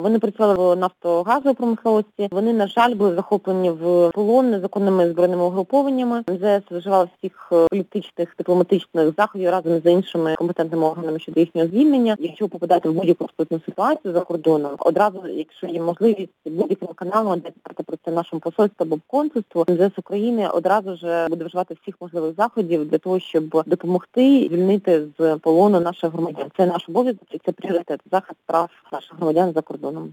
Вони працювали в нафтогазовій промисловості. Вони, на жаль, були захоплені в полон незаконними збройними угрупованнями. МЗС вживав всіх політичних, дипломатичних заходів разом з іншими компетентними органами щодо їхнього звільнення. Якщо попадати в будь-яку скрутну ситуацію за кордоном, одразу, якщо є можливість, будь-яким каналом дати про це нашому посольству або консульству, МЗС України одразу ж буде вживати всіх можливих заходів для того, щоб допомогти звільнити з полону наших громадян. Це наш обов'язок і це пріоритет – захист прав наших громадян за кордоном.